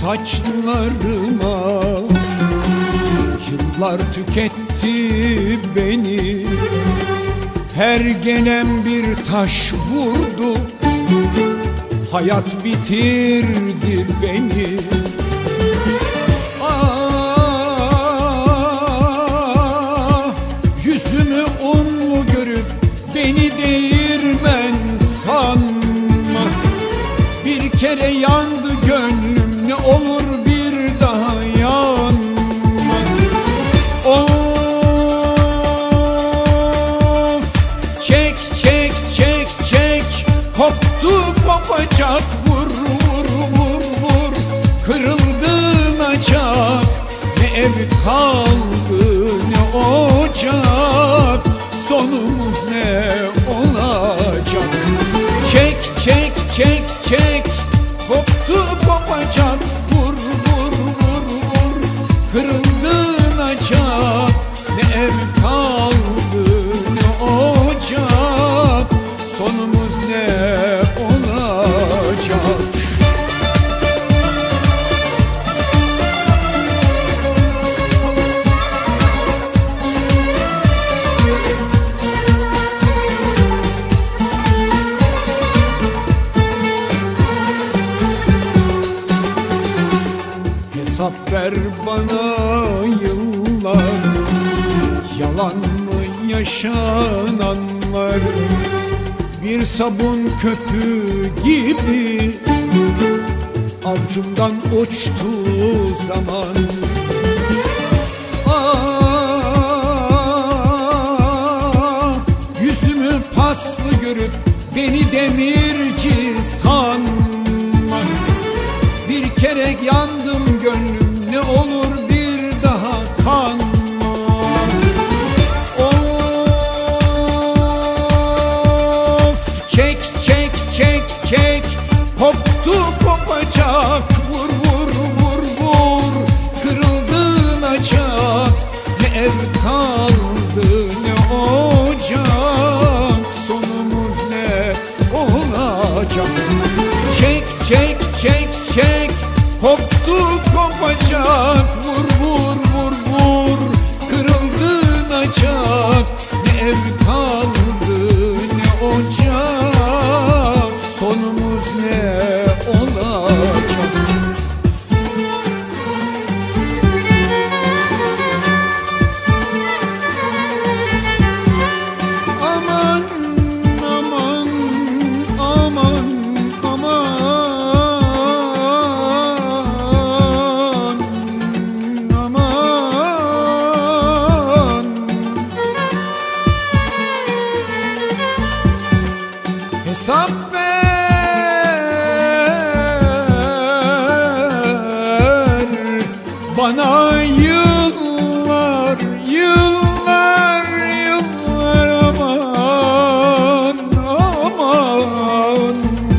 saçlarıma. Yıllar tüketti beni, her gelen bir taş vurdu. Hayat bitirdi beni. Ah, yüzümü unlu görüp beni değirmen sanma. Bir kere yandı gönlüm, ne olur bir daha yanma. Of, çek çek çek çek, koptu kopacak, vur vur vur vur. Kırıldığın açak, ne ev kaldı ne ocak, sonumuz ne olacak? Çek çek çek çek, koptu kopacak, vur vur vur vur. Kırıldığın açak, ne ev kaldı ne ocak, sonumuz ne olacak? Hesap ver bana yıllar, yalan mı yaşananlar? Bir sabun köpüğü gibi avcumdan uçtu zaman. Ah, yüzümü paslı görüp beni demirci sanma. Bir kere yandım gönlüm, ne olur bir daha kanma. Of, çek çek çek çek, koptu kopacak, vur vur vur vur. Kırıldığın açak, ne ev kaldı ne ocak, sonumuz ne olacak? Çek çek çek çek, koptu kopacak, vur vur vur vur. Kırıldığın açak, ne ev kaldı ne ocak, sonumuz ne olacak? Aman aman aman aman aman. Hesap ver bana yıllar yıllar yıllar, aman aman.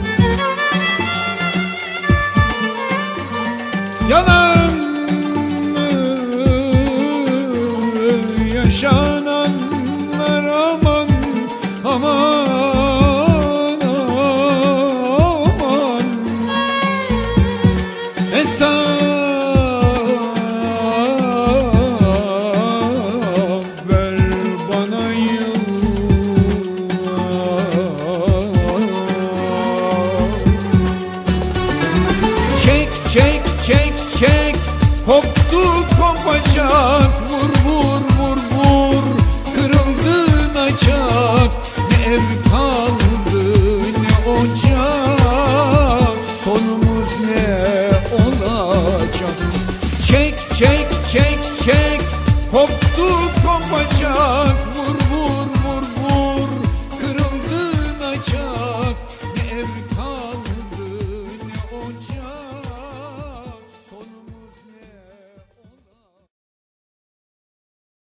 Yalan mı yaşananlar, aman aman.